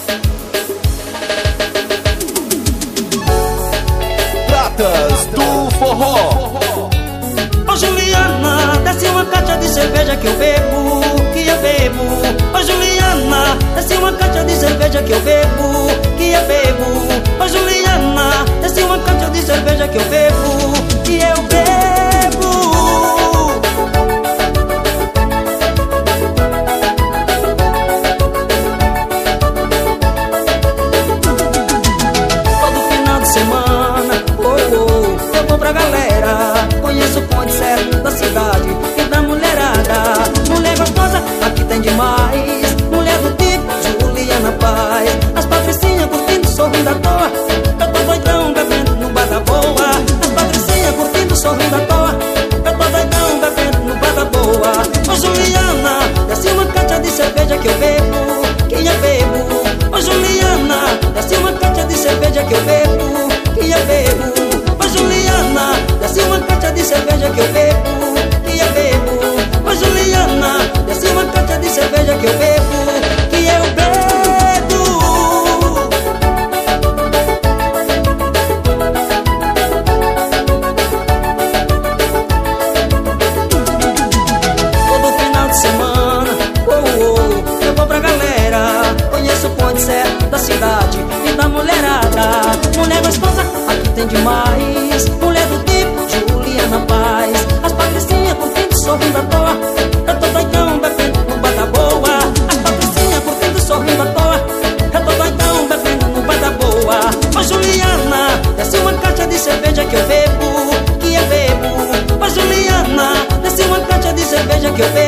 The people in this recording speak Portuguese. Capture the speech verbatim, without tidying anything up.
Pratas do Forró. Ô Juliana, desce uma caixa de cerveja que eu bebo, que eu bebo. Ô Juliana, desce uma caixa de cerveja que eu bebo, que eu bebo. Ô Juliana, desce uma caixa de cerveja que eu bebo, que eu bebo. Todo final de semana, oh, oh, eu vou pra galera. Conheço o ponto certo da cidade e da mulherada. Mulher gostosa, aqui tem demais. Mulher do tipo Juliana Paz. As patricinhas curtindo, sorrindo à toa. Eu tô doidão bebendo no bar da boa. As patricinhas curtindo, sorrindo à toa. Eu tô doidão bebendo no bar da boa. Ô Juliana, desce uma caixa de cerveja que eu bebo, que eu bebo. Ô Juliana, desce uma caixa de cerveja que eu bebo, que eu bebo. Ô Juliana, desce uma caixa de cerveja que eu bebo, que eu bebo. Ô Juliana, desce uma caixa de cerveja que eu bebo, que eu bebo. Todo final de semana, oh, oh, eu vou pra galera. Conheço o ponto certo da cidade e da mulherada. Mulher gostosa, aqui tem demais. Mulher do tipo Juliana Paz. As patricinhas curtindo, sorrindo à toa. Eu tô doidão bebendo no bar da boa. As patricinhas curtindo, sorrindo à toa. Eu tô doidão bebendo no bar da boa. Ô Juliana, desce uma caixa de cerveja que eu bebo, que eu bebo. Ô Juliana, desce uma caixa de cerveja que eu bebo,